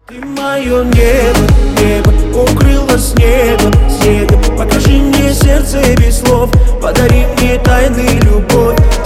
Ты мое небо, небо, укрыла снегом, снегом. Покажи мне сердце без слов, подари мне тайны любовь.